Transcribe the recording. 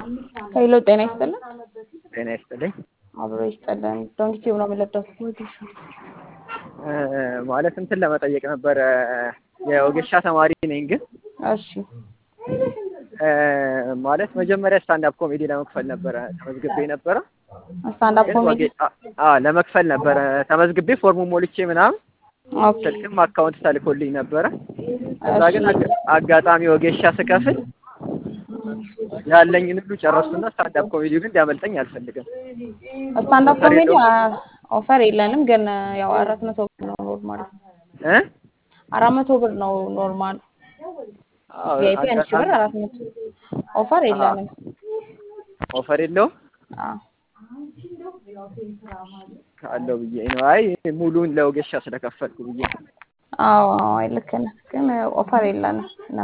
ሄሎ ጤና ይስጥልን። ጤና ይስጥልኝ። አብሮ ይስጥልን። ዶንኪቲው ነው የምለብደው። ማለት እንትን ለመጠየቅ ነበር የወጌሻ ተማሪ ነኝ ግን እሺ ማለት መጀመሪያ ስታንድ አፕ ኮሜዲ ለመክፈል ነበር ተመዝግቤ ነበር። ስታንድ አፕ ኮሜዲ ለመክፈል ነበር ተመዝግቤ ፎርሙን ሞልቼ ምናምን ኦኬ ስልክም አካውንት ተልኮልኝ ነበር። ከዛ ግን አጋጣሚ ወጌሻ ስከፍል ያለኝን ሁሉ ጨረስኩና ስታንድ አፕ ኮሜዲ ግን እንዲያመልጠኝ አልፈልግም። ስታንድ አፕ ኮሜዲ ኦፈር የለንም ግን ያው 400 ብር ነው ኖርማል 400 ብር ነው ኖርማል ቪአይፒ 1000 ብር 400 ኦፈር የለንም። ኦፈር የለውም? ካለው ብዬ ነው። አይ ሙሉን ለወጌሻ ስለከፈልኩ ብዬ። አዎ ልክ ነህ ግን ኦፈር የለንም።